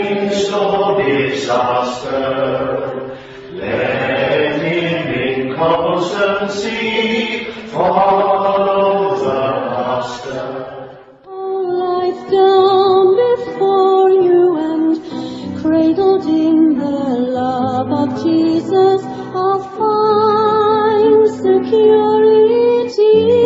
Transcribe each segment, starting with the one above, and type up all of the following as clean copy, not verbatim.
midst of disaster, let him in constancy follow the Master. All life down before you and cradled in the love of Jesus, I'll find security.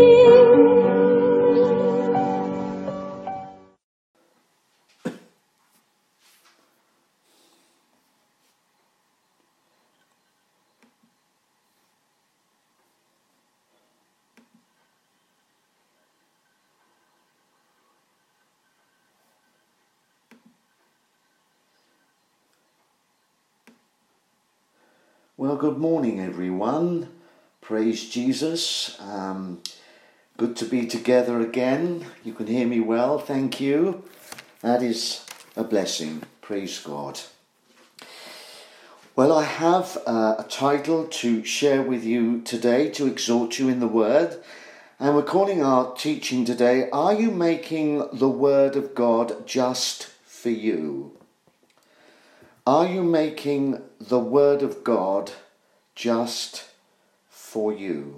Well, good morning, everyone. Praise Jesus. Good to be together again. You can hear me well. Thank you. That is a blessing. Praise God. Well, I have a title to share with you today, to exhort you in the Word. And we're calling our teaching today, Are You Making the Word of God Just for You? Are you making the Word of God just for you?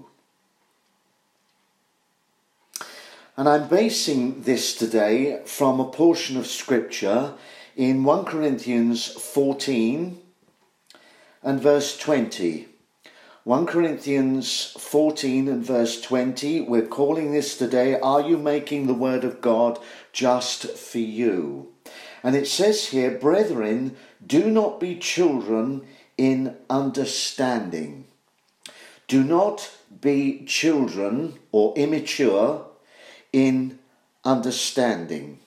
And I'm basing this today from a portion of Scripture in 1 Corinthians 14 and verse 20. 1 Corinthians 14 and verse 20, we're calling this today, Are you making the Word of God just for you? And it says here, Brethren, do not be children in understanding. Do not be children or immature in understanding.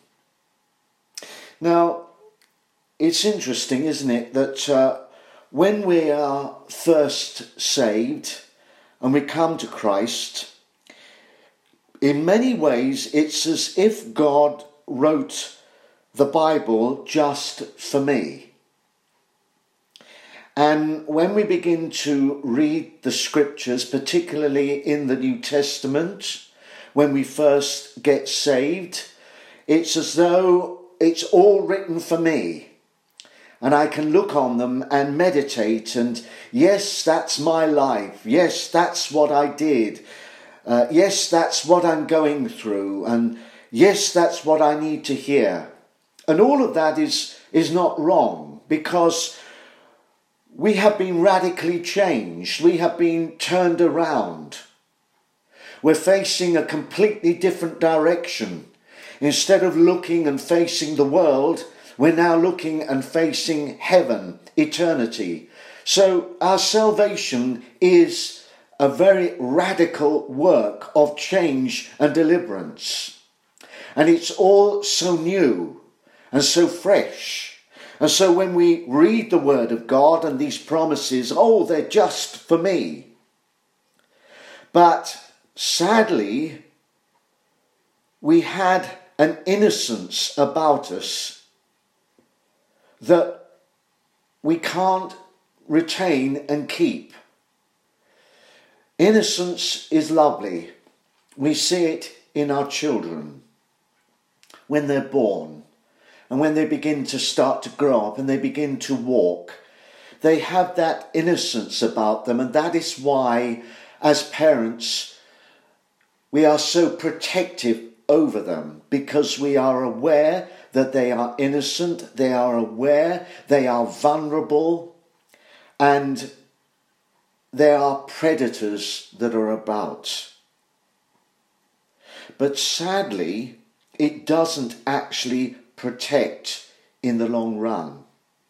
Now, it's interesting, isn't it, that when we are first saved and we come to Christ, in many ways it's as if God wrote the Bible just for me. And when we begin to read the Scriptures, particularly in the New Testament, when we first get saved, it's as though it's all written for me. And I can look on them and meditate and, yes, that's my life. Yes, that's what I did. Yes, that's what I'm going through. And yes, that's what I need to hear. And all of that is not wrong, because we have been radically changed. We have been turned around. We're facing a completely different direction. Instead of looking and facing the world, we're now looking and facing heaven, eternity. So our salvation is a very radical work of change and deliverance. And it's all so new and so fresh. And so when we read the Word of God and these promises, they're just for me. But sadly, we had an innocence about us that we can't retain and keep. Innocence is lovely. We see it in our children when they're born. And when they begin to start to grow up and they begin to walk, they have that innocence about them. And that is why, as parents, we are so protective over them, because we are aware that they are innocent, they are aware, they are vulnerable, and there are predators that are about. But sadly, it doesn't actually protect in the long run.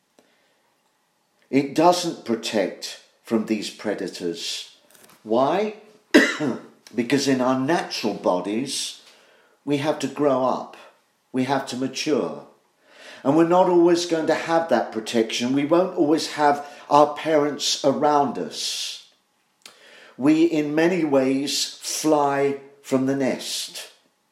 It doesn't protect from these predators. Why? Because in our natural bodies, we have to grow up. We have to mature. And we're not always going to have that protection. We won't always have our parents around us. We, in many ways, fly from the nest.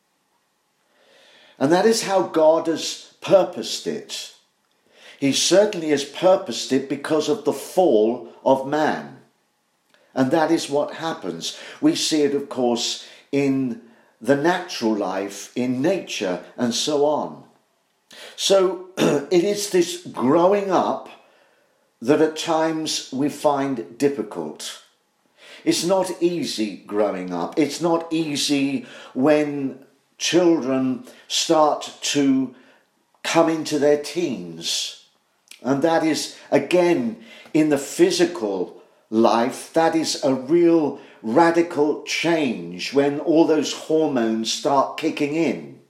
And that is how God has purposed it. He certainly has purposed it because of the fall of man. And that is what happens. We see it, of course, in the natural life, in nature, and so on. So it is this growing up that at times we find difficult. It's not easy growing up. It's not easy when children start to come into their teens. And that is, again, in the physical life, that is a real radical change when all those hormones start kicking in.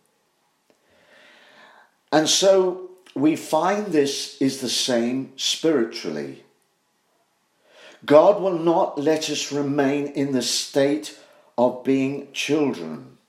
And so we find this is the same spiritually. God will not let us remain in the state of being children.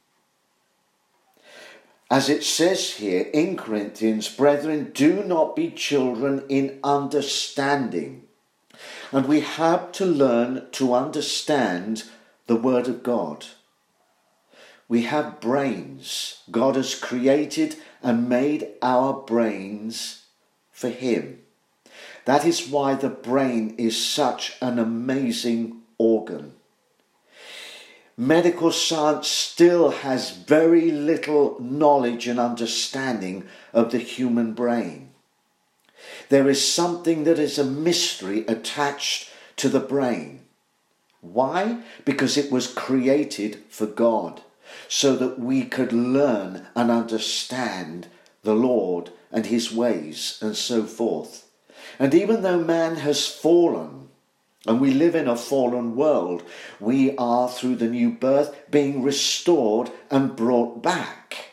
As it says here in Corinthians, brethren, do not be children in understanding. And we have to learn to understand the Word of God. We have brains. God has created and made our brains for Him. That is why the brain is such an amazing organ. Medical science still has very little knowledge and understanding of the human brain. There is something that is a mystery attached to the brain. Why? Because it was created for God, so that we could learn and understand the Lord and His ways and so forth. And even though man has fallen, and we live in a fallen world, we are, through the new birth, being restored and brought back.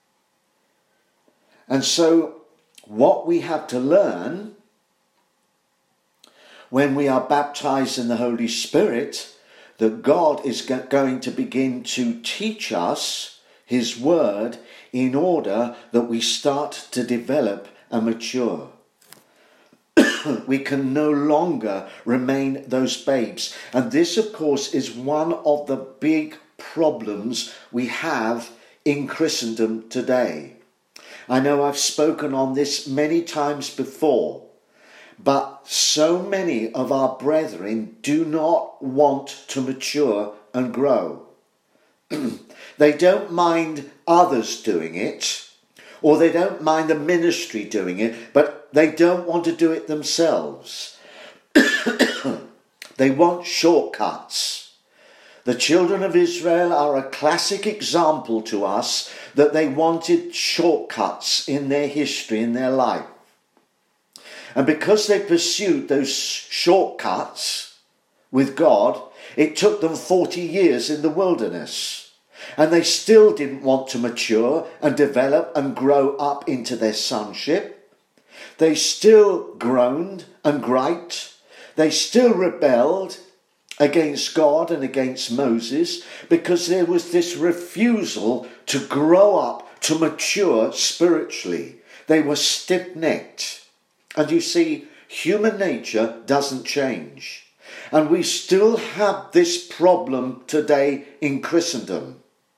And so, what we have to learn when we are baptized in the Holy Spirit, that God is going to begin to teach us His Word in order that we start to develop and mature. We can no longer remain those babes. And this, of course, is one of the big problems we have in Christendom today. I know I've spoken on this many times before, but so many of our brethren do not want to mature and grow. They don't mind others doing it, or they don't mind the ministry doing it, but they don't want to do it themselves. They want shortcuts. The children of Israel are a classic example to us that they wanted shortcuts in their history, in their life. And because they pursued those shortcuts with God, it took them 40 years in the wilderness. And they still didn't want to mature and develop and grow up into their sonship. They still groaned and griped. They still rebelled against God and against Moses because there was this refusal to grow up, to mature spiritually. They were stiff-necked. And you see, human nature doesn't change. And we still have this problem today in Christendom.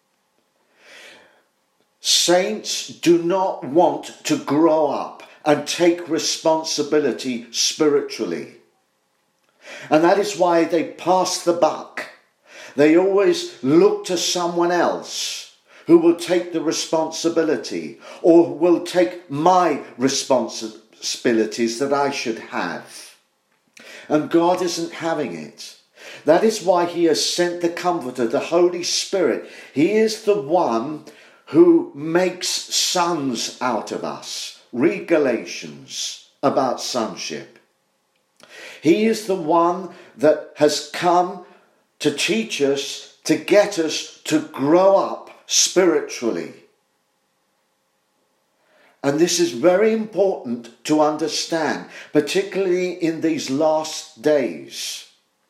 Saints do not want to grow up and take responsibility spiritually. And that is why they pass the buck. They always look to someone else who will take the responsibility or will take my responsibilities that I should have. And God isn't having it. That is why He has sent the Comforter, the Holy Spirit. He is the one who makes sons out of us. Read Galatians about sonship. He is the one that has come to teach us, to get us to grow up spiritually. And this is very important to understand, particularly in these last days.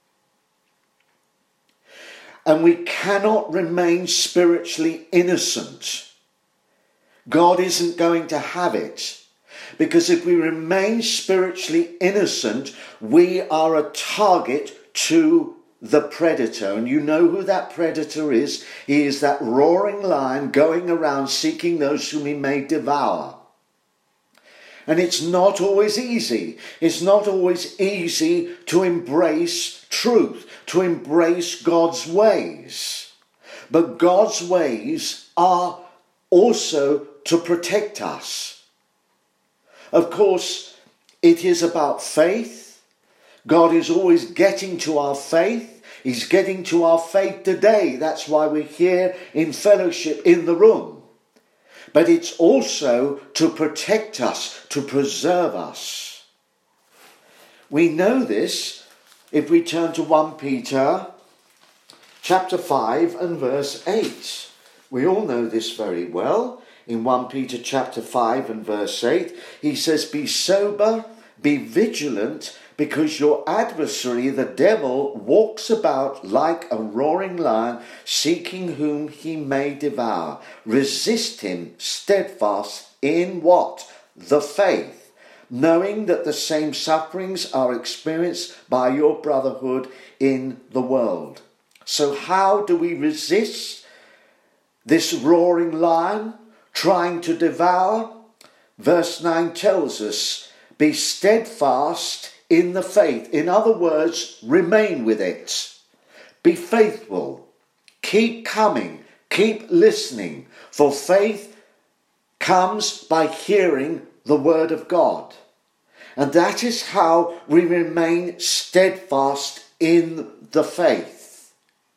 And we cannot remain spiritually innocent. God isn't going to have it. Because if we remain spiritually innocent, we are a target to the predator. And you know who that predator is. He is that roaring lion going around seeking those whom he may devour. And it's not always easy. It's not always easy to embrace truth, to embrace God's ways. But God's ways are also to protect us. Of course, it is about faith. God is always getting to our faith. He's getting to our faith today. That's why we're here in fellowship in the room. But it's also to protect us, to preserve us. We know this if we turn to 1 Peter chapter 5 and verse 8. We all know this very well. In 1 Peter chapter 5 and verse 8, he says, "Be sober, be vigilant, because your adversary, the devil, walks about like a roaring lion, seeking whom he may devour. Resist him, steadfast in" what? The faith, knowing that the same sufferings are experienced by your brotherhood in the world. So how do we resist this roaring lion trying to devour? Verse 9 tells us, be steadfast in the faith. In other words, remain with it. Be faithful. Keep coming. Keep listening. For faith comes by hearing the word of God. And that is how we remain steadfast in the faith.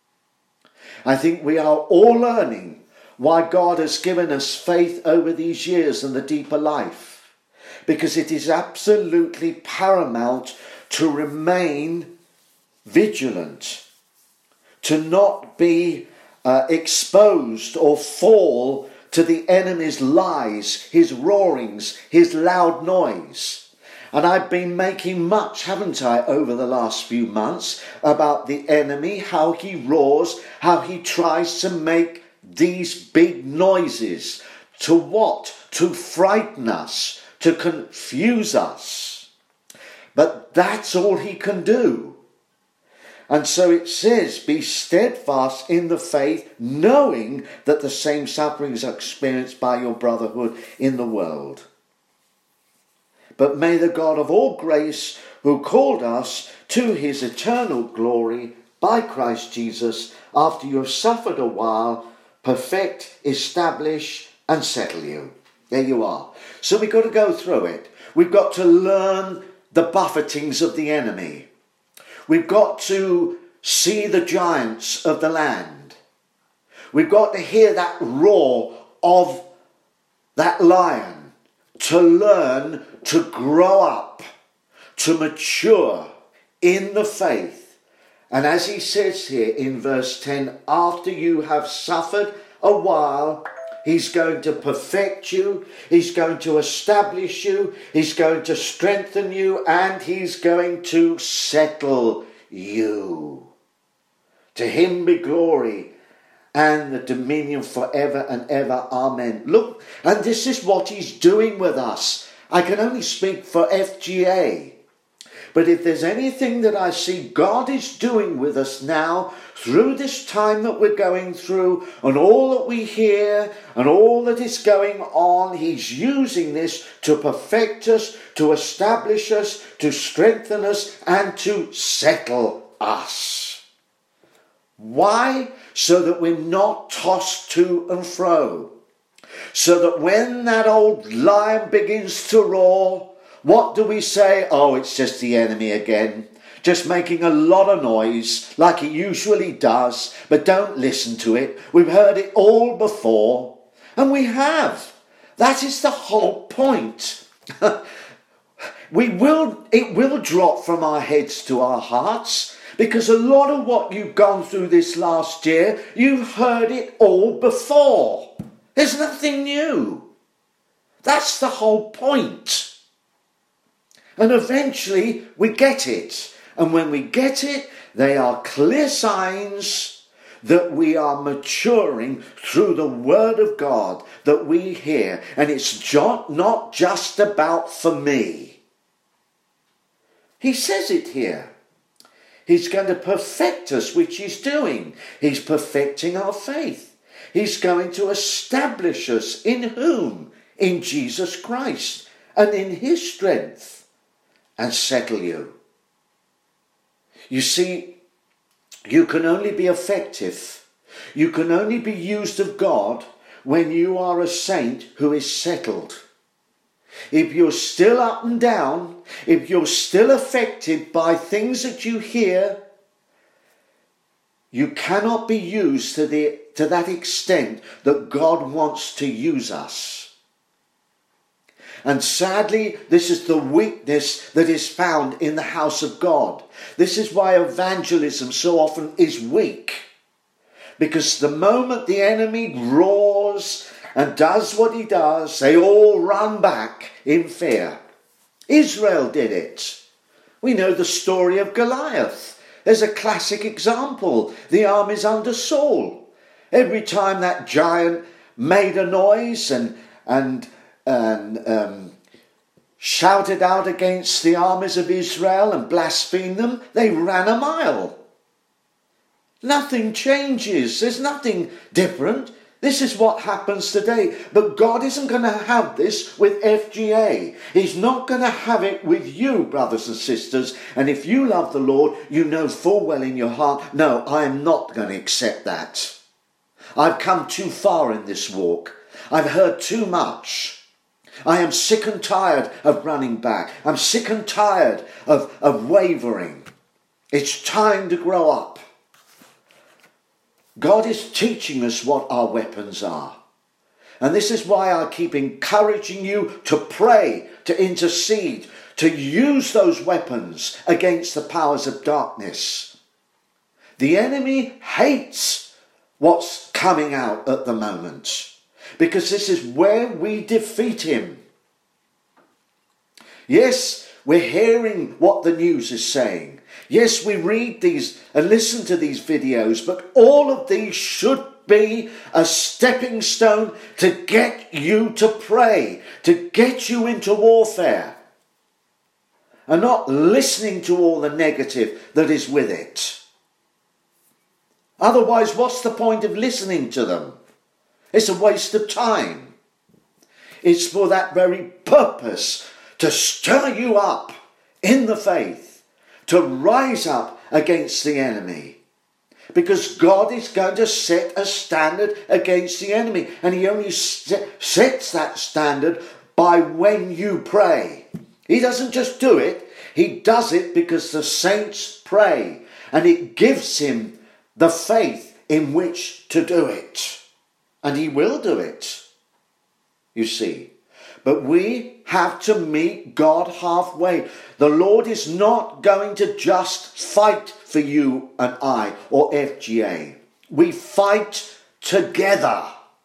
I think we are all learning why God has given us faith over these years and the deeper life. Because it is absolutely paramount to remain vigilant, to not be exposed or fall to the enemy's lies, his roarings, his loud noise. And I've been making much, haven't I, over the last few months about the enemy, how he roars, how he tries to make these big noises. To what? To frighten us, to confuse us. But that's all he can do. And so it says, be steadfast in the faith, knowing that the same sufferings are experienced by your brotherhood in the world. But may the God of all grace, who called us to his eternal glory by Christ Jesus, after you have suffered a while, perfect, establish, and settle you. There you are. So we've got to go through it. We've got to learn the buffetings of the enemy. We've got to see the giants of the land. We've got to hear that roar of that lion, to learn to grow up, to mature in the faith. And as he says here in verse 10, after you have suffered a while, he's going to perfect you, he's going to establish you, he's going to strengthen you, and he's going to settle you. To him be glory and the dominion forever and ever. Amen. Look, and this is what he's doing with us. I can only speak for FGA. But if there's anything that I see God is doing with us now, through this time that we're going through, and all that we hear, and all that is going on, he's using this to perfect us, to establish us, to strengthen us, and to settle us. Why? So that we're not tossed to and fro. So that when that old lion begins to roar, what do we say? Oh, it's just the enemy again. Just making a lot of noise like it usually does. But don't listen to it. We've heard it all before. And we have. That is the whole point. It will drop from our heads to our hearts. Because a lot of what you've gone through this last year, you've heard it all before. There's nothing new. That's the whole point. And eventually we get it. And when we get it, they are clear signs that we are maturing through the word of God that we hear. And it's not just about for me. He says it here. He's going to perfect us, which he's doing. He's perfecting our faith. He's going to establish us in whom? In Jesus Christ and in his strength, and settle you. You see, you can only be effective. You can only be used of God when you are a saint who is settled. if you're still up and down, if you're still affected by things that you hear, you cannot be used to that extent that God wants to use us. And sadly, this is the weakness that is found in the house of God. This is why evangelism so often is weak. Because the moment the enemy roars and does what he does, they all run back in fear. Israel did it. We know the story of Goliath. There's a classic example. The armies under Saul. Every time that giant made a noise and shouted out against the armies of Israel and blasphemed them, they ran a mile. Nothing changes. There's nothing different. This is what happens today. But God isn't going to have this with FGA. He's not going to have it with you, brothers and sisters. And if you love the Lord, you know full well in your heart, no, I am not going to accept that. I've come too far in this walk. I've heard too much. I am sick and tired of running back. I'm sick and tired of wavering. It's time to grow up. God is teaching us what our weapons are. And this is why I keep encouraging you to pray, to intercede, to use those weapons against the powers of darkness. The enemy hates what's coming out at the moment, because this is where we defeat him. Yes, we're hearing what the news is saying. Yes, we read these and listen to these videos, but all of these should be a stepping stone to get you to pray, to get you into warfare, and not listening to all the negative that is with it. Otherwise, what's the point of listening to them? It's a waste of time. It's for that very purpose, to stir you up in the faith, to rise up against the enemy. Because God is going to set a standard against the enemy. And he only sets that standard by when you pray. He doesn't just do it. He does it because the saints pray. And it gives him the faith in which to do it. And he will do it. You see. But we have to meet God halfway. The Lord is not going to just fight for you and I or FGA. We fight together.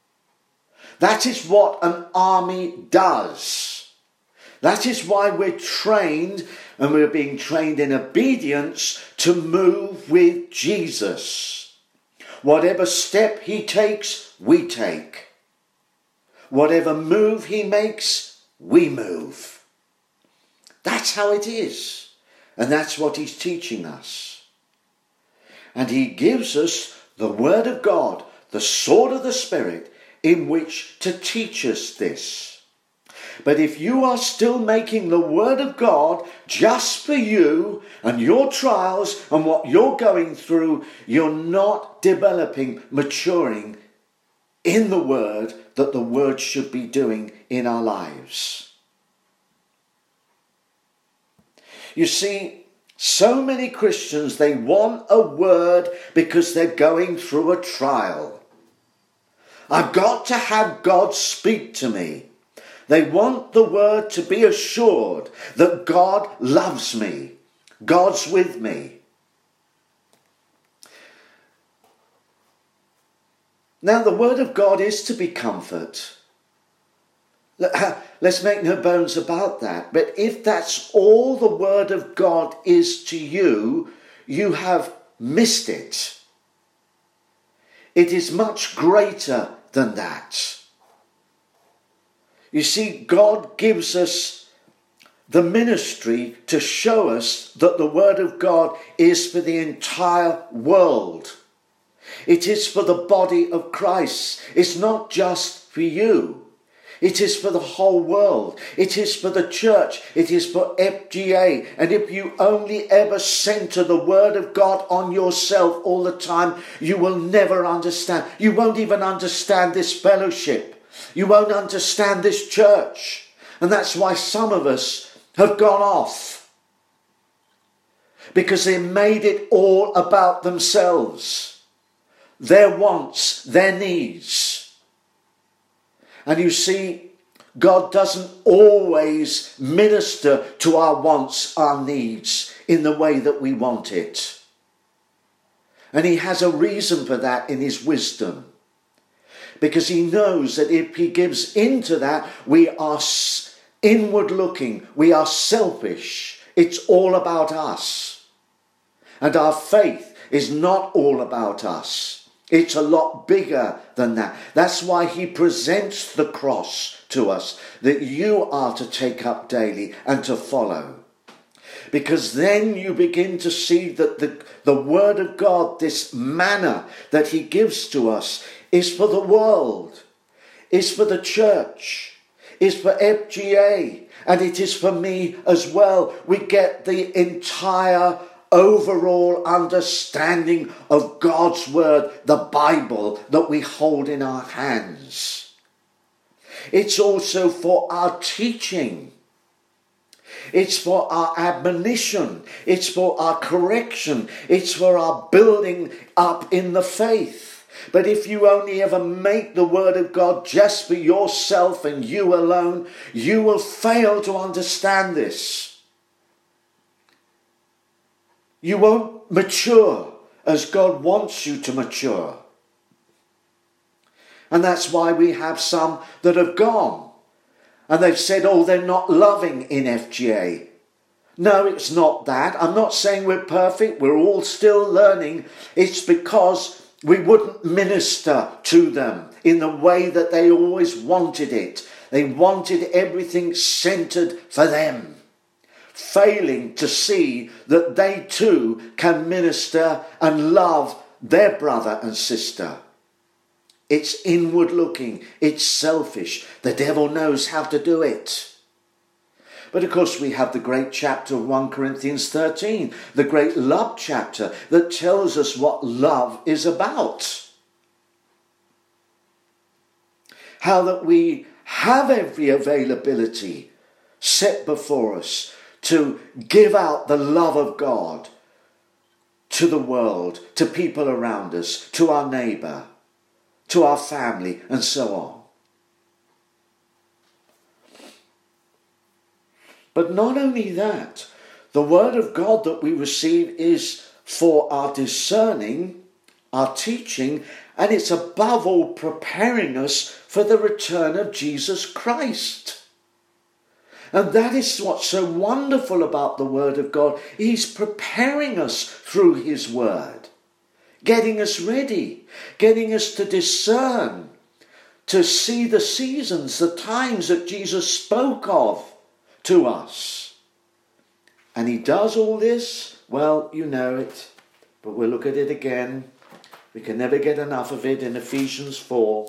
That is what an army does. That is why we're trained, and we're being trained in obedience to move with Jesus. Whatever step he takes, we take. Whatever move he makes, we move. That's how it is. And that's what he's teaching us. And he gives us the word of God, the sword of the Spirit, in which to teach us this. But if you are still making the word of God just for you and your trials and what you're going through, you're not developing, maturing in the word that the word should be doing in our lives. You see, so many Christians, they want a word because they're going through a trial. I've got to have God speak to me. They want the word to be assured that God loves me. God's with me. Now, the word of God is to be comfort. Let's make no bones about that. But if that's all the word of God is to you, you have missed it. It is much greater than that. You see, God gives us the ministry to show us that the word of God is for the entire world. It is for the body of Christ. It's not just for you. It is for the whole world. It is for the church. It is for FGA. And if you only ever center the word of God on yourself all the time, you will never understand. You won't even understand this fellowship. You won't understand this church. And that's why some of us have gone off. Because they made it all about themselves. Their wants, their needs. And you see, God doesn't always minister to our wants, our needs, in the way that we want it. And he has a reason for that in his wisdom. Because he knows that if he gives into that, we are inward looking, we are selfish. It's all about us. And our faith is not all about us. It's a lot bigger than that. That's why he presents the cross to us, that you are to take up daily and to follow. Because then you begin to see that the word of God, this manna that he gives to us, is for the world, is for the church, is for FGA, and it is for me as well. We get the entire overall understanding of God's word, the Bible, that we hold in our hands. It's also for our teaching. It's for our admonition. It's for our correction. It's for our building up in the faith. But if you only ever make the word of God just for yourself and you alone, you will fail to understand this. You won't mature as God wants you to mature. And that's why we have some that have gone. And they've said, oh, they're not loving in FGA. No, it's not that. I'm not saying we're perfect. We're all still learning. It's because we wouldn't minister to them in the way that they always wanted it. They wanted everything centered for them, failing to see that they too can minister and love their brother and sister. It's inward looking. It's selfish. The devil knows how to do it. But of course we have the great chapter of 1 Corinthians 13, the great love chapter that tells us what love is about. How that we have every availability set before us to give out the love of God to the world, to people around us, to our neighbour, to our family, and so on. But not only that, the word of God that we receive is for our discerning, our teaching, and it's above all preparing us for the return of Jesus Christ. And that is what's so wonderful about the word of God. He's preparing us through his word, getting us ready, getting us to discern, to see the seasons, the times that Jesus spoke of to us. And he does all this, well, you know it, but we'll look at it again. We can never get enough of it in Ephesians 4.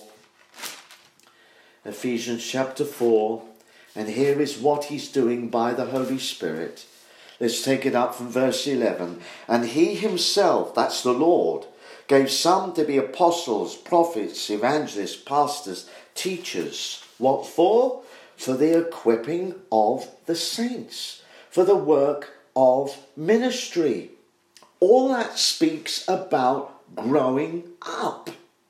Ephesians chapter 4. And here is what he's doing by the Holy Spirit. Let's take it up from verse 11. And he himself, that's the Lord, gave some to be apostles, prophets, evangelists, pastors, teachers. What for? For the equipping of the saints, for the work of ministry. All that speaks about growing up,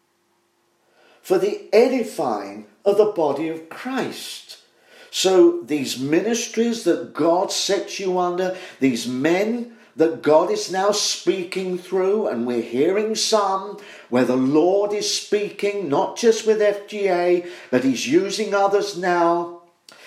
for the edifying of the body of Christ. So these ministries that God sets you under, these men that God is now speaking through, and we're hearing some where the Lord is speaking, not just with FGA, but he's using others now.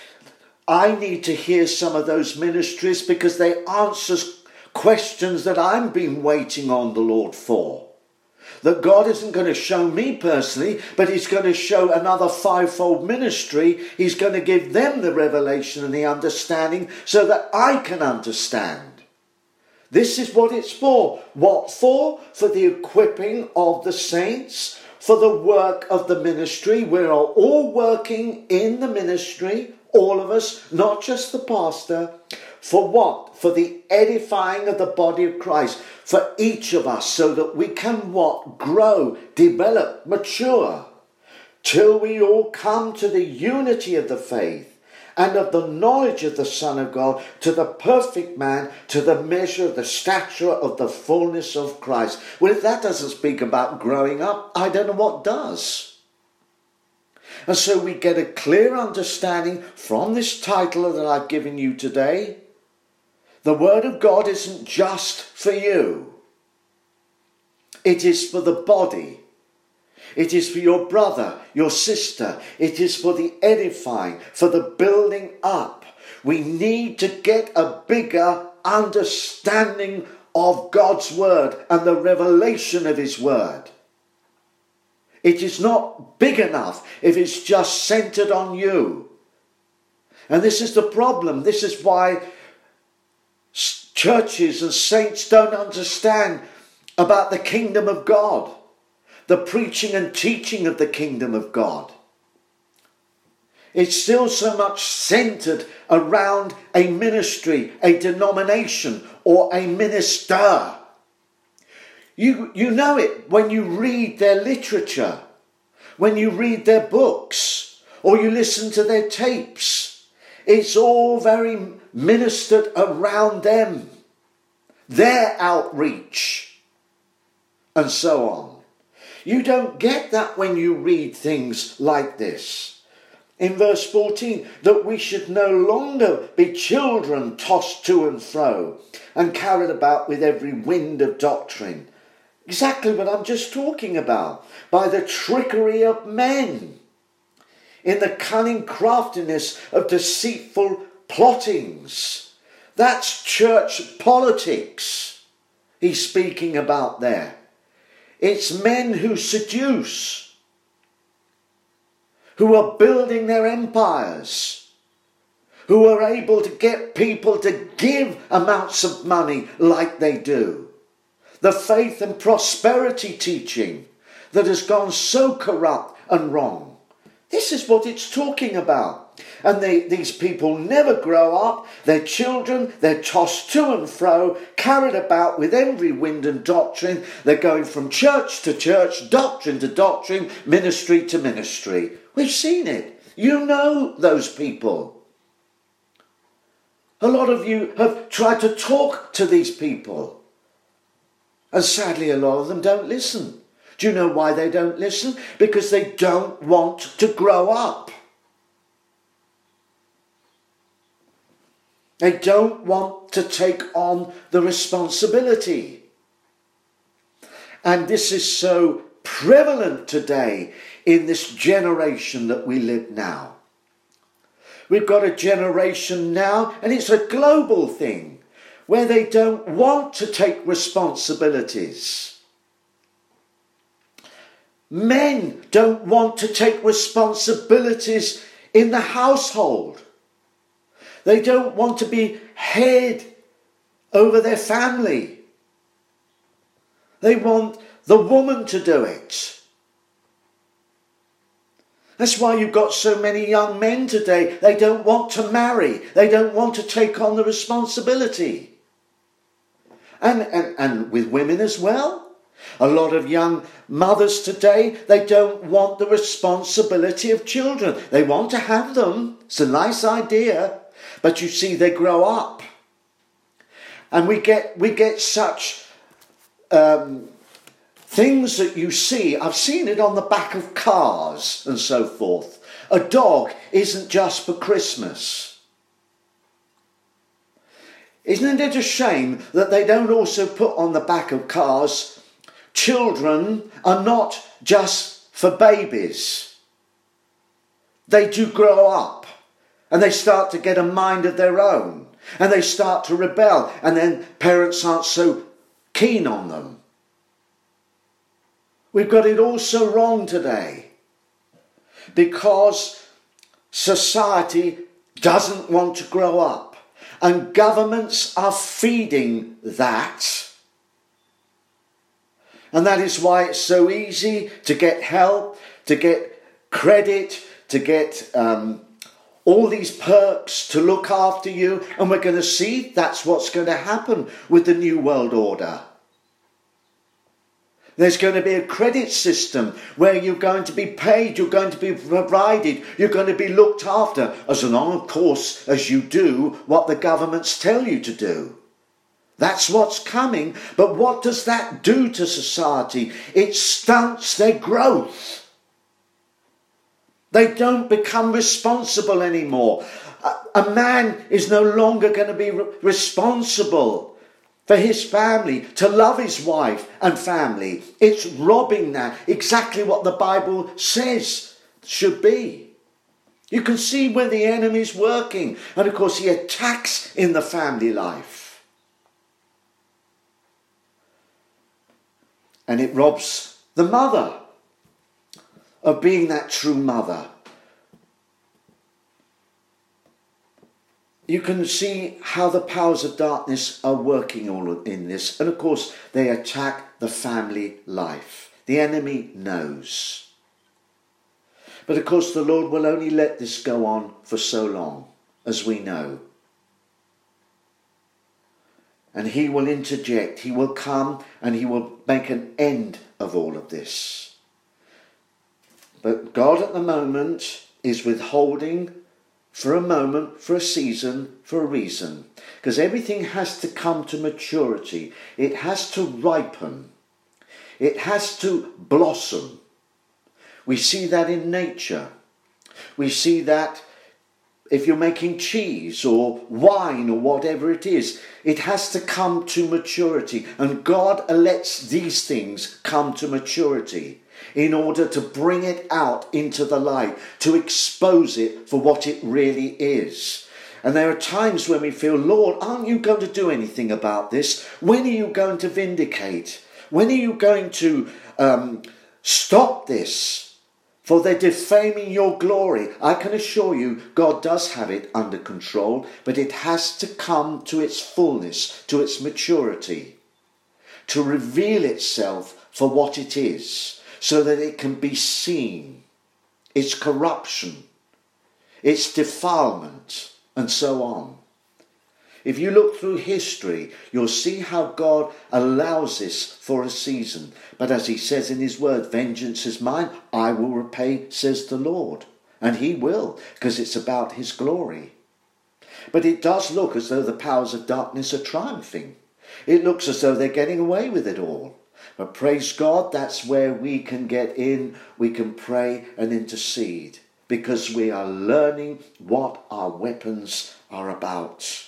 I need to hear some of those ministries because they answer questions that I've been waiting on the Lord for. That God isn't going to show me personally, but he's going to show another fivefold ministry. He's going to give them the revelation and the understanding so that I can understand. This is what it's for. What for? For the equipping of the saints, for the work of the ministry. We're all working in the ministry, all of us, not just the pastor. For what? For the edifying of the body of Christ, for each of us, so that we can what? Grow, develop, mature, till we all come to the unity of the faith and of the knowledge of the Son of God, to the perfect man, to the measure of the stature of the fullness of Christ. Well, if that doesn't speak about growing up, I don't know what does. And so we get a clear understanding from this title that I've given you today. The Word of God isn't just for you. It is for the body. It is for your brother, your sister. It is for the edifying, for the building up. We need to get a bigger understanding of God's Word and the revelation of His Word. It is not big enough if it's just centered on you. And this is the problem. This is why churches and saints don't understand about the kingdom of God, the preaching and teaching of the kingdom of God. It's still so much centered around a ministry, a denomination, or a minister. You know it when you read their literature, when you read their books, or you listen to their tapes. It's all very ministered around them, their outreach, and so on. You don't get that when you read things like this. In verse 14, that we should no longer be children tossed to and fro and carried about with every wind of doctrine. Exactly what I'm just talking about. By the trickery of men, in the cunning craftiness of deceitful plottings. That's church politics he's speaking about there. It's men who seduce, who are building their empires, who are able to get people to give amounts of money like they do. The faith and prosperity teaching that has gone so corrupt and wrong. This is what it's talking about. And these people never grow up. Their children, they're tossed to and fro, carried about with every wind and doctrine. They're going from church to church, doctrine to doctrine, ministry to ministry. We've seen it. You know those people. A lot of you have tried to talk to these people. And sadly, a lot of them don't listen. Do you know why they don't listen? Because they don't want to grow up. They don't want to take on the responsibility. And this is so prevalent today in this generation that we live now. We've got a generation now, and it's a global thing, where they don't want to take responsibilities. Men don't want to take responsibilities in the household. They don't want to be head over their family. They want the woman to do it. That's why you've got so many young men today. They don't want to marry. They don't want to take on the responsibility. And with women as well. A lot of young mothers today, they don't want the responsibility of children. They want to have them. It's a nice idea. But you see, they grow up. And we get such things that you see. I've seen it on the back of cars and so forth. A dog isn't just for Christmas. Isn't it a shame that they don't also put on the back of cars, children are not just for babies. They do grow up and they start to get a mind of their own and they start to rebel, and then parents aren't so keen on them. We've got it all so wrong today because society doesn't want to grow up. And governments are feeding that. And that is why it's so easy to get help, to get credit, to get all these perks to look after you. And we're going to see that's what's going to happen with the New World Order. There's going to be a credit system where you're going to be paid, you're going to be provided, you're going to be looked after, as long, of course, as you do what the governments tell you to do. That's what's coming. But what does that do to society? It stunts their growth. They don't become responsible anymore. A man is no longer going to be responsible for his family, to love his wife and family. It's robbing that, exactly what the Bible says should be. You can see where the enemy's working. And of course he attacks in the family life. And it robs the mother of being that true mother. You can see how the powers of darkness are working all in this. And of course, they attack the family life. The enemy knows. But of course, the Lord will only let this go on for so long, as we know. And he will interject. He will come and he will make an end of all of this. But God at the moment is withholding for a moment, for a season, for a reason. Because everything has to come to maturity. It has to ripen. It has to blossom. We see that in nature. We see that if you're making cheese or wine or whatever it is, it has to come to maturity. And God lets these things come to maturity in order to bring it out into the light, to expose it for what it really is. And there are times when we feel, Lord, aren't you going to do anything about this? When are you going to vindicate? When are you going to stop this? For they're defaming your glory. I can assure you, God does have it under control, but it has to come to its fullness, to its maturity, to reveal itself for what it is, so that it can be seen, its corruption, its defilement, and so on. If you look through history, you'll see how God allows this for a season. But as he says in his word, vengeance is mine, I will repay, says the Lord. And he will, because it's about his glory. But it does look as though the powers of darkness are triumphing. It looks as though they're getting away with it all. But praise God, that's where we can get in, we can pray and intercede, because we are learning what our weapons are about.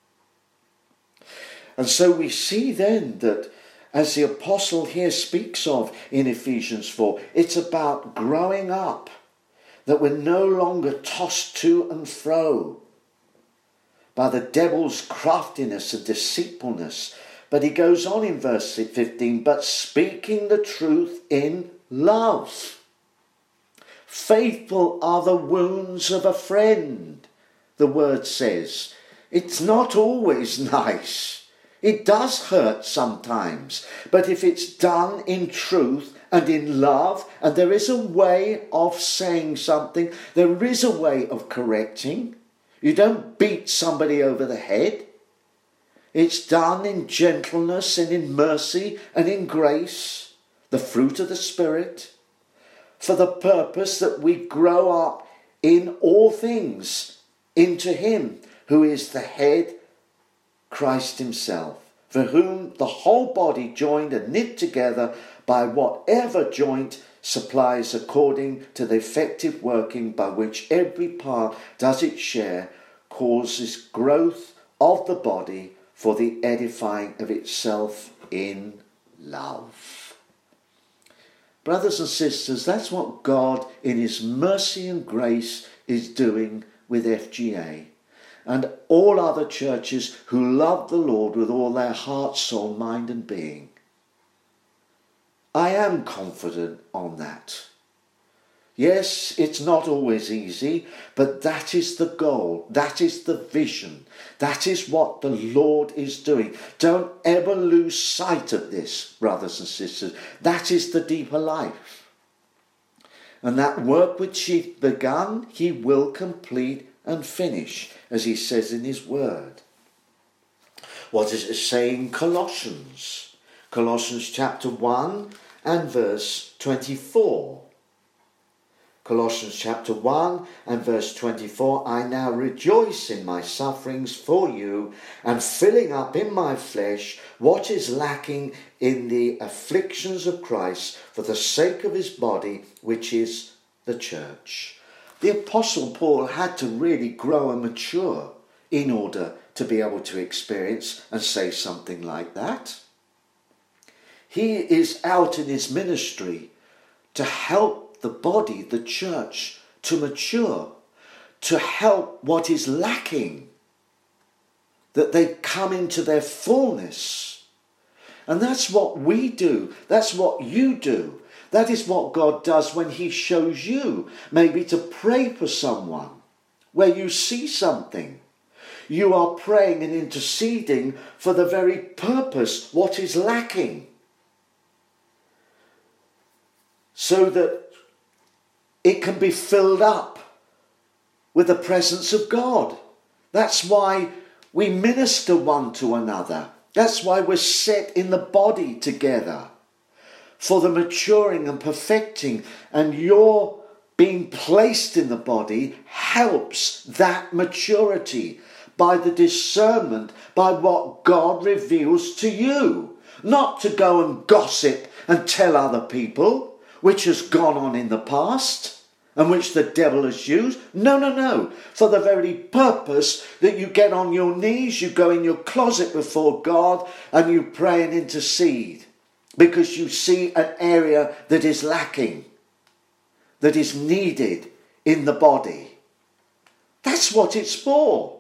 And so we see then that, as the apostle here speaks of in Ephesians 4, it's about growing up, that we're no longer tossed to and fro by the devil's craftiness and deceitfulness. But he goes on in verse 15, but speaking the truth in love. Faithful are the wounds of a friend, the word says. It's not always nice. It does hurt sometimes. But if it's done in truth and in love, and there is a way of saying something, there is a way of correcting. You don't beat somebody over the head. It's done in gentleness and in mercy and in grace, the fruit of the Spirit, for the purpose that we grow up in all things into him who is the head, Christ himself, for whom the whole body joined and knit together by whatever joint supplies according to the effective working by which every part does its share, causes growth of the body for the edifying of itself in love. Brothers and sisters, that's what God in his mercy and grace is doing with FGA and all other churches who love the Lord with all their heart, soul, mind and being. I am confident on that. Yes, it's not always easy, but that is the goal. That is the vision. That is what the Lord is doing. Don't ever lose sight of this, brothers and sisters. That is the deeper life. And that work which he begun, he will complete and finish, as he says in his word. What does it say in Colossians? Colossians chapter 1 and verse 24. Colossians chapter 1 and verse 24, I now rejoice in my sufferings for you and filling up in my flesh what is lacking in the afflictions of Christ for the sake of his body, which is the church. The Apostle Paul had to really grow and mature in order to be able to experience and say something like that. He is out in his ministry to help the body, the church, to mature, to help what is lacking, that they come into their fullness. And that's what we do. That's what you do. That is what God does when he shows you maybe to pray for someone where you see something. You are praying and interceding for the very purpose, what is lacking, so that it can be filled up with the presence of God. That's why we minister one to another. That's why we're set in the body together for the maturing and perfecting. And your being placed in the body helps that maturity by the discernment, by what God reveals to you. Not to go and gossip and tell other people, which has gone on in the past and which the devil has used. No. For the very purpose that you get on your knees, you go in your closet before God and you pray and intercede because you see an area that is lacking, that is needed in the body. That's what it's for.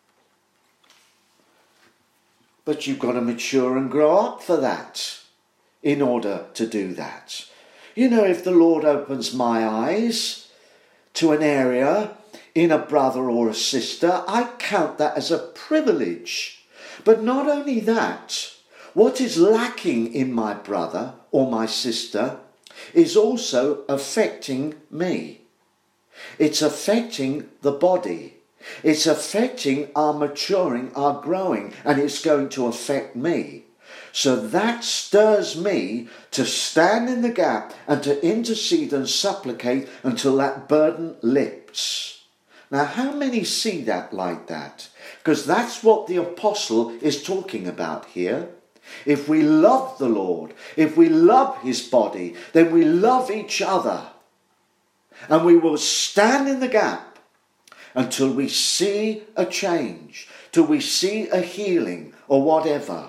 But you've got to mature and grow up for that in order to do that. You know, if the Lord opens my eyes to an area in a brother or a sister, I count that as a privilege. But not only that, what is lacking in my brother or my sister is also affecting me. It's affecting the body. It's affecting our maturing, our growing, and it's going to affect me. So that stirs me to stand in the gap and to intercede and supplicate until that burden lifts. Now, how many see that like that? Because that's what the apostle is talking about here. If we love the Lord, if we love his body, then we love each other. And we will stand in the gap until we see a change, till we see a healing or whatever.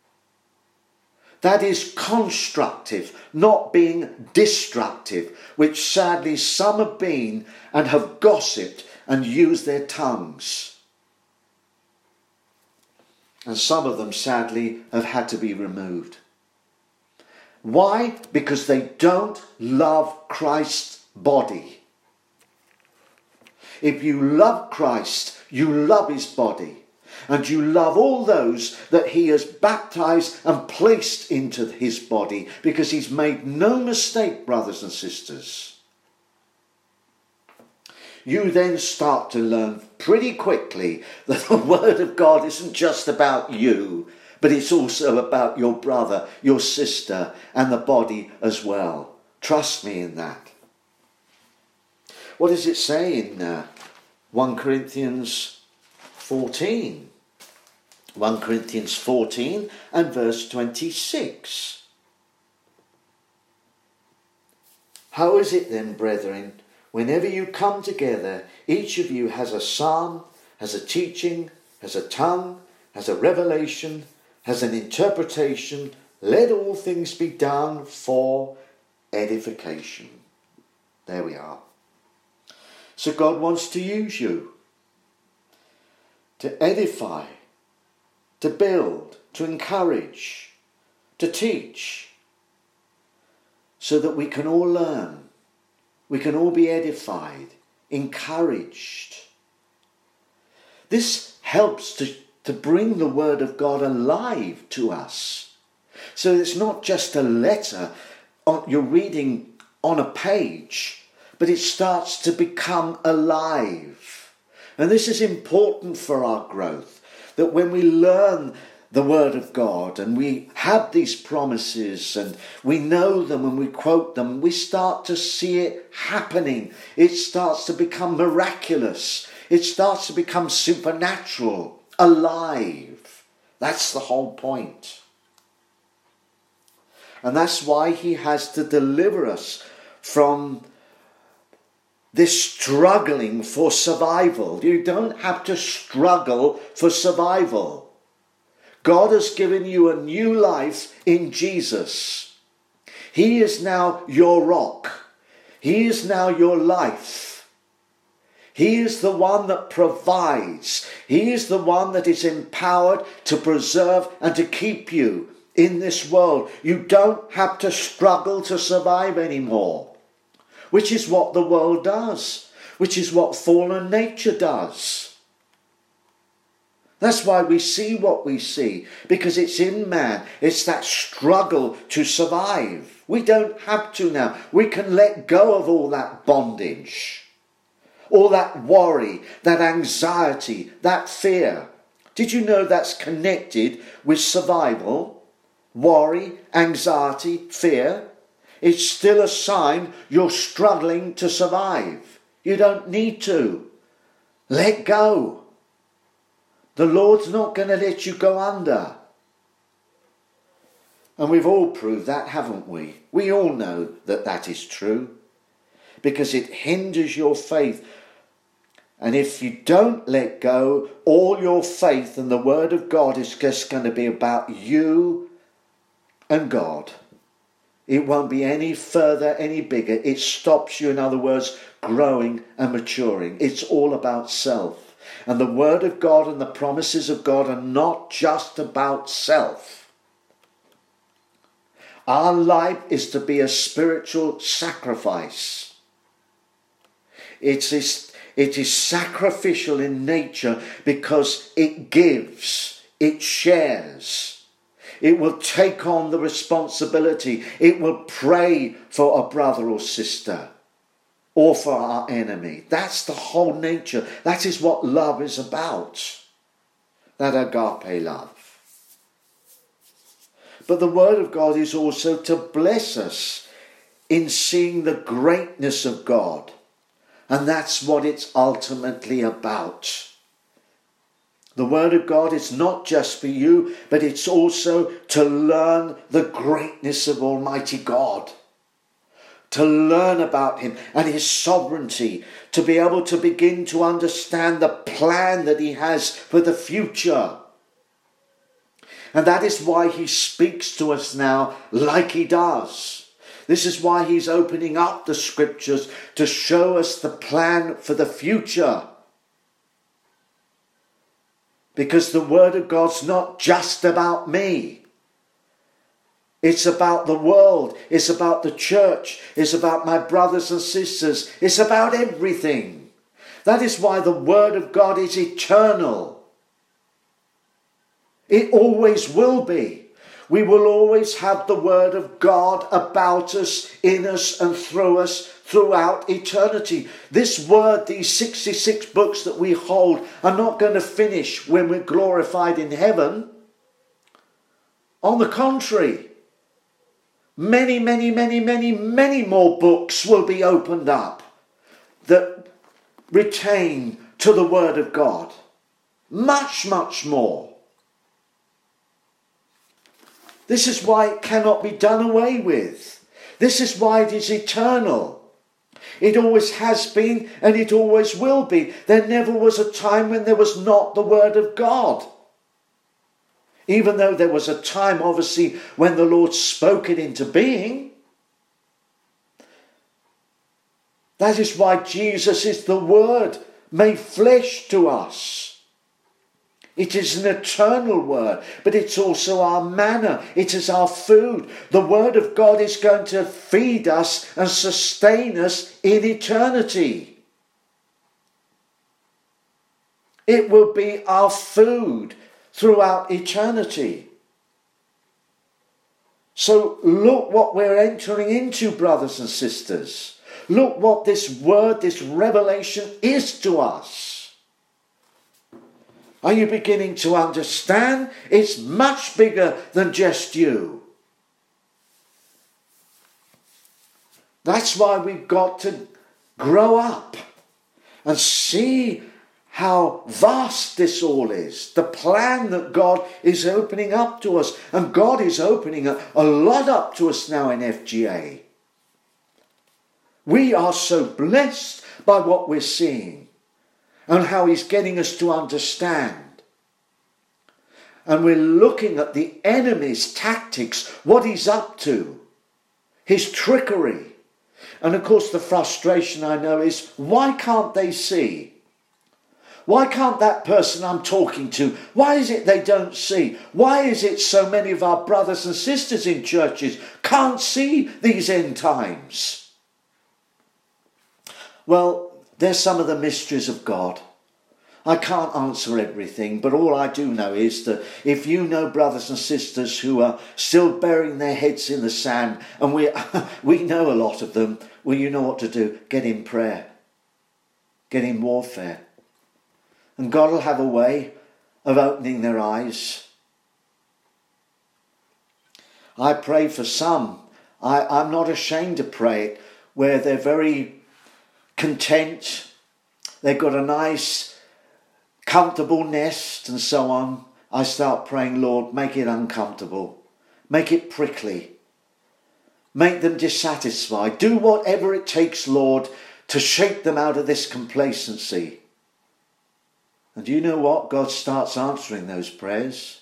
That is constructive, not being destructive, which sadly some have been and have gossiped and used their tongues. And some of them sadly have had to be removed. Why? Because they don't love Christ's body. If you love Christ, you love his body. And you love all those that he has baptized and placed into his body, because he's made no mistake, brothers and sisters. You then start to learn pretty quickly that the word of God isn't just about you, but it's also about your brother, your sister, and the body as well. Trust me in that. What does it say in 1 Corinthians 14? 1 Corinthians 14 and verse 26. How is it then, brethren, whenever you come together, each of you has a psalm, has a teaching, has a tongue, has a revelation, has an interpretation? Let all things be done for edification. There we are. So God wants to use you to edify, to build, to encourage, to teach, so that we can all learn, we can all be edified, encouraged. This helps to bring the Word of God alive to us. So it's not just a letter you're reading on a page, but it starts to become alive. And this is important for our growth, that when we learn the Word of God and we have these promises and we know them and we quote them, we start to see it happening. It starts to become miraculous. It starts to become supernatural, alive. That's the whole point. And that's why he has to deliver us from this struggling for survival. You don't have to struggle for survival. God has given you a new life in Jesus. He is now your rock. He is now your life. He is the one that provides. He is the one that is empowered to preserve and to keep you in this world. You don't have to struggle to survive anymore, which is what the world does, which is what fallen nature does. That's why we see what we see, because it's in man. It's that struggle to survive. We don't have to now. We can let go of all that bondage, all that worry, that anxiety, that fear. Did you know that's connected with survival? Worry, anxiety, fear. It's still a sign you're struggling to survive. You don't need to. Let go. The Lord's not going to let you go under. And we've all proved that, haven't we? We all know that that is true. Because it hinders your faith. And if you don't let go, all your faith and the Word of God is just going to be about you and God. It won't be any further, any bigger. It stops you, in other words, growing and maturing. It's all about self. And the Word of God and the promises of God are not just about self. Our life is to be a spiritual sacrifice. It is sacrificial in nature because it gives, it shares. It will take on the responsibility. It will pray for a brother or sister or for our enemy. That's the whole nature. That is what love is about. That agape love. But the Word of God is also to bless us in seeing the greatness of God. And that's what it's ultimately about. The Word of God is not just for you, but it's also to learn the greatness of Almighty God. To learn about Him and His sovereignty. To be able to begin to understand the plan that He has for the future. And that is why He speaks to us now like He does. This is why He's opening up the Scriptures to show us the plan for the future. Because the Word of God's not just about me. It's about the world. It's about the church. It's about my brothers and sisters. It's about everything. That is why the Word of God is eternal. It always will be. We will always have the Word of God about us, in us and through us throughout eternity. This Word, these 66 books that we hold, are not going to finish when we're glorified in heaven. On the contrary, many, many, many, many, many more books will be opened up that retain to the Word of God. Much, much more. This is why it cannot be done away with. This is why it is eternal. It always has been and it always will be. There never was a time when there was not the Word of God. Even though there was a time, obviously, when the Lord spoke it into being. That is why Jesus is the Word made flesh to us. It is an eternal Word, but it's also our manna. It is our food. The Word of God is going to feed us and sustain us in eternity. It will be our food throughout eternity. So look what we're entering into, brothers and sisters. Look what this word, this revelation is to us. Are you beginning to understand? It's much bigger than just you. That's why we've got to grow up and see how vast this all is. The plan that God is opening up to us. And God is opening a lot up to us now in FGA. We are so blessed by what we're seeing and how he's getting us to understand. And we're looking at the enemy's tactics, what he's up to, his trickery. And of course the frustration I know is, why can't they see? Why can't that person I'm talking to, why is it they don't see? Why is it so many of our brothers and sisters in churches can't see these end times? Well, there's some of the mysteries of God. I can't answer everything, but all I do know is that if you know brothers and sisters who are still burying their heads in the sand, and we know a lot of them, well, you know what to do. Get in prayer. Get in warfare. And God will have a way of opening their eyes. I pray for some. I'm not ashamed to pray it, where they're very content. They've got a nice, comfortable nest and so on. I start praying, Lord, make it uncomfortable. Make it prickly. Make them dissatisfied. Do whatever it takes, Lord, to shake them out of this complacency. And you know what? God starts answering those prayers.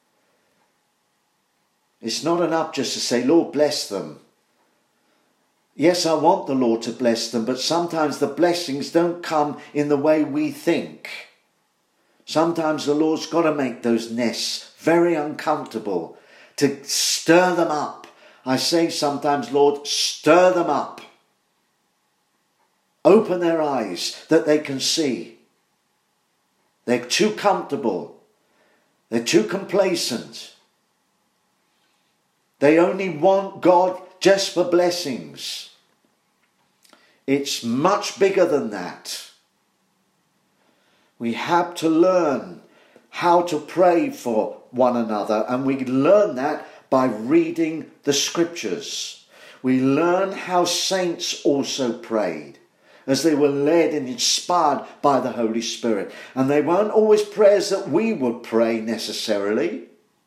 It's not enough just to say, Lord, bless them. Yes, I want the Lord to bless them, but sometimes the blessings don't come in the way we think. Sometimes the Lord's got to make those nests very uncomfortable to stir them up. I say sometimes, Lord, stir them up. Open their eyes that they can see. They're too comfortable. They're too complacent. They only want God just for blessings. It's much bigger than that. We have to learn how to pray for one another, and we learn that by reading the scriptures. We learn how saints also prayed, as they were led and inspired by the Holy Spirit. And they weren't always prayers that we would pray necessarily.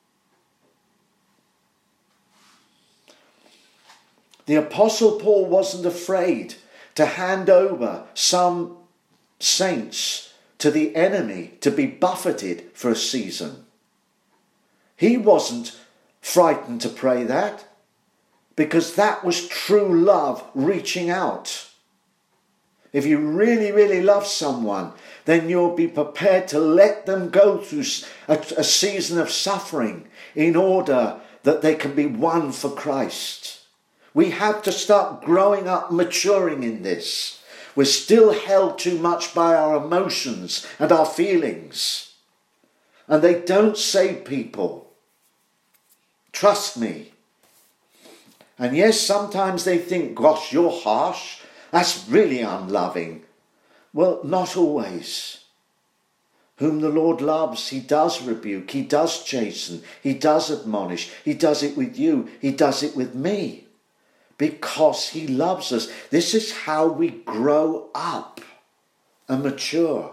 The Apostle Paul wasn't afraid to hand over some saints to the enemy to be buffeted for a season. He wasn't frightened to pray that, because that was true love reaching out. If you really, really love someone, then you'll be prepared to let them go through a season of suffering in order that they can be won for Christ. We have to start growing up, maturing in this. We're still held too much by our emotions and our feelings. And they don't save people. Trust me. And yes, sometimes they think, gosh, you're harsh. That's really unloving. Well, not always. Whom the Lord loves, he does rebuke, he does chasten, he does admonish, he does it with you, he does it with me. Because he loves us. This is how we grow up and mature.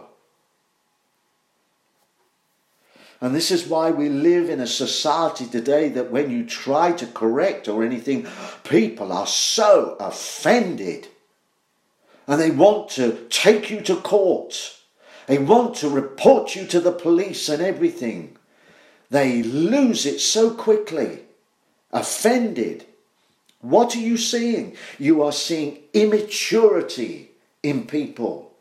And this is why we live in a society today that when you try to correct or anything, people are so offended. And they want to take you to court. They want to report you to the police and everything. They lose it so quickly. Offended. What are you seeing? You are seeing immaturity in people.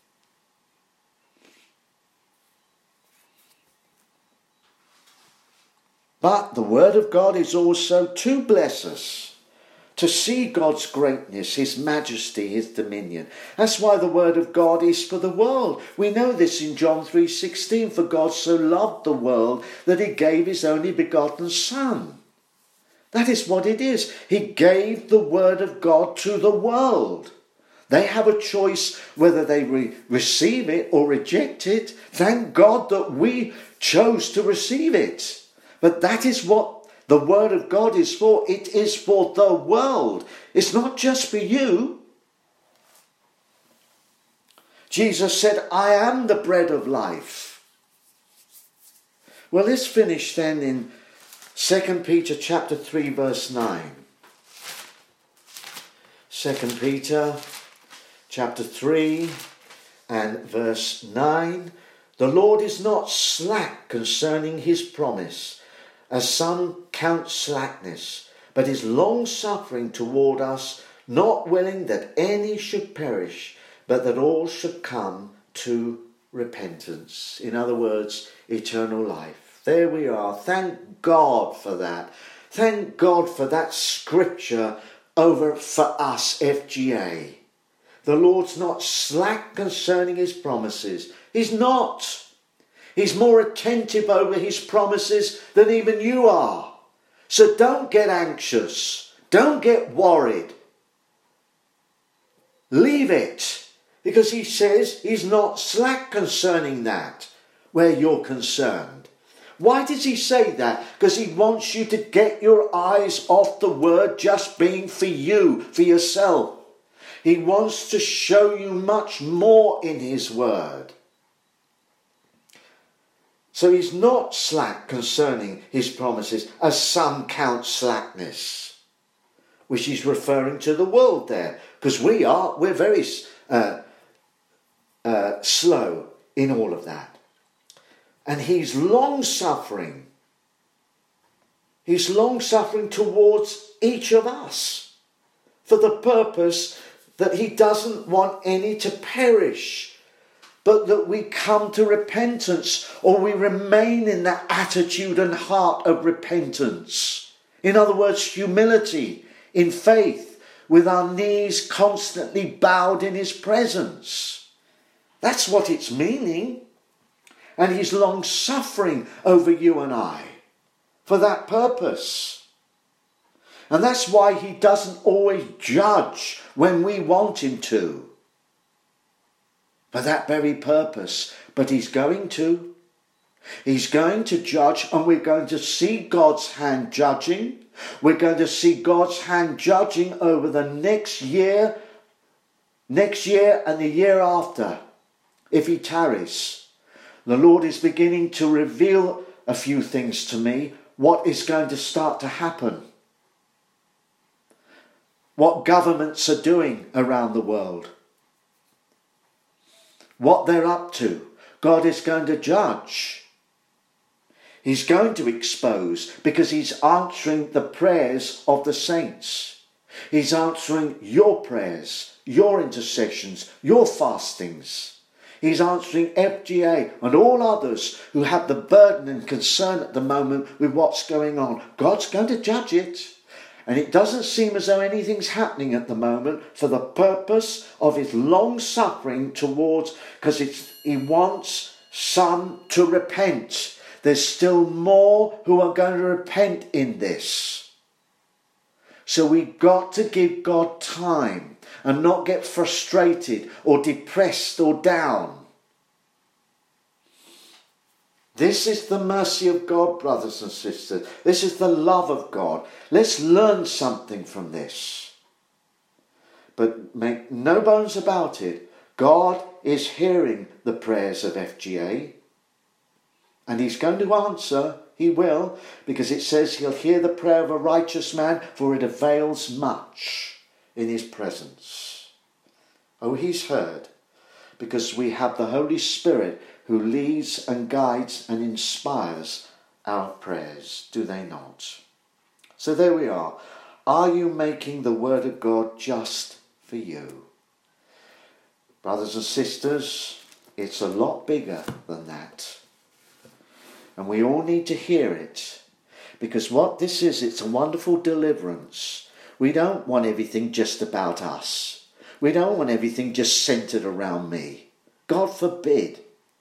But the Word of God is also to bless us, to see God's greatness, his majesty, his dominion. That's why the Word of God is for the world. We know this in John 3:16, for God so loved the world that he gave his only begotten Son. That is what it is. He gave the Word of God to the world. They have a choice whether they receive it or reject it. Thank God that we chose to receive it. But that is what the Word of God is for. It is for the world. It's not just for you. Jesus said, I am the bread of life. Well, let's finish then in 2 Peter chapter 3 verse 9. 2 Peter chapter 3 and verse 9. The Lord is not slack concerning his promise, as some count slackness, but is long-suffering toward us, not willing that any should perish, but that all should come to repentance. In other words, eternal life. There we are. Thank God for that. Thank God for that scripture over for us, FGA. The Lord's not slack concerning his promises. He's not. He's more attentive over his promises than even you are. So don't get anxious. Don't get worried. Leave it. Because he says he's not slack concerning that where you're concerned. Why does he say that? Because he wants you to get your eyes off the word just being for you, for yourself. He wants to show you much more in his word. So he's not slack concerning his promises, as some count slackness, which he's referring to the world there. Because we're very slow in all of that. And he's long-suffering. He's long-suffering towards each of us for the purpose that he doesn't want any to perish, but that we come to repentance, or we remain in that attitude and heart of repentance. In other words, humility in faith, with our knees constantly bowed in his presence. That's what it's meaning. And he's long-suffering over you and I for that purpose. And that's why he doesn't always judge when we want him to. For that very purpose. But he's going to. He's going to judge, and we're going to see God's hand judging. We're going to see God's hand judging over the next year and the year after, if he tarries. The Lord is beginning to reveal a few things to me, what is going to start to happen. What governments are doing around the world. What they're up to. God is going to judge. He's going to expose, because he's answering the prayers of the saints. He's answering your prayers, your intercessions, your fastings. He's answering FGA and all others who have the burden and concern at the moment with what's going on. God's going to judge it. And it doesn't seem as though anything's happening at the moment for the purpose of his long suffering towards, because he wants some to repent. There's still more who are going to repent in this. So we've got to give God time and not get frustrated or depressed or down. This is the mercy of God, brothers and sisters. This is the love of God. Let's learn something from this. But make no bones about it. God is hearing the prayers of FGA. And he's going to answer. He will. Because it says he'll hear the prayer of a righteous man, for it avails much in his presence. Oh, he's heard. Because we have the Holy Spirit who leads and guides and inspires our prayers, do they not? So there we are. Are you making the Word of God just for you? Brothers and sisters, it's a lot bigger than that. And we all need to hear it. Because what this is, it's a wonderful deliverance. We don't want everything just about us. We don't want everything just centered around me. God forbid.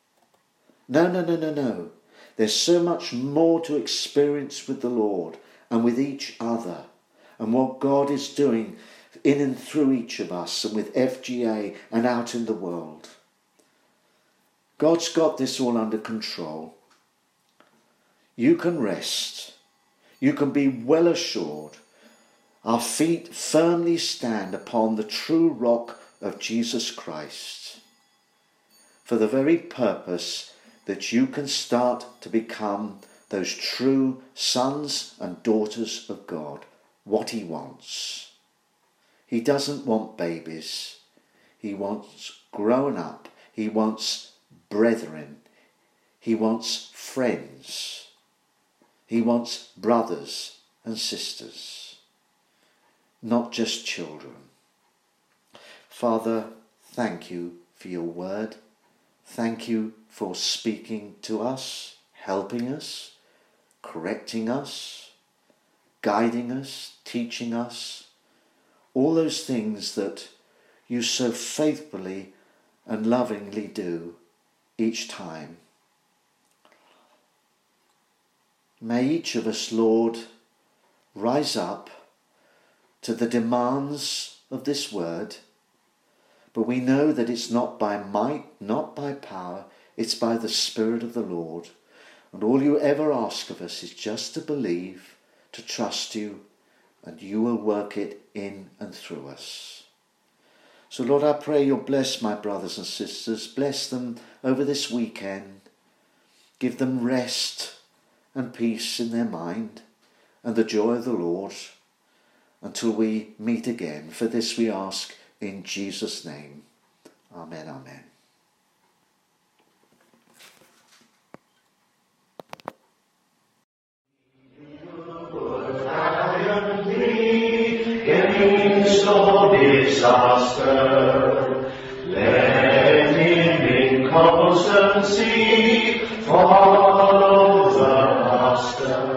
No. There's so much more to experience with the Lord and with each other. And what God is doing in and through each of us and with FGA and out in the world. God's got this all under control. You can rest. You can be well assured. Our feet firmly stand upon the true rock of Jesus Christ, for the very purpose that you can start to become those true sons and daughters of God, what he wants. He doesn't want babies. He wants grown up. He wants brethren. He wants friends. He wants brothers and sisters, not just children. Father, thank you for your word. Thank you for speaking to us, helping us, correcting us, guiding us, teaching us, all those things that you so faithfully and lovingly do each time. May each of us, Lord, rise up to the demands of this word, but we know that it's not by might, not by power, it's by the Spirit of the Lord. And all you ever ask of us is just to believe, to trust you, and you will work it in and through us. So Lord, I pray you'll bless my brothers and sisters, bless them over this weekend, give them rest and peace in their mind and the joy of the Lord until we meet again. For this we ask in Jesus' name. Amen, amen. Disaster, let him in constancy follow the master.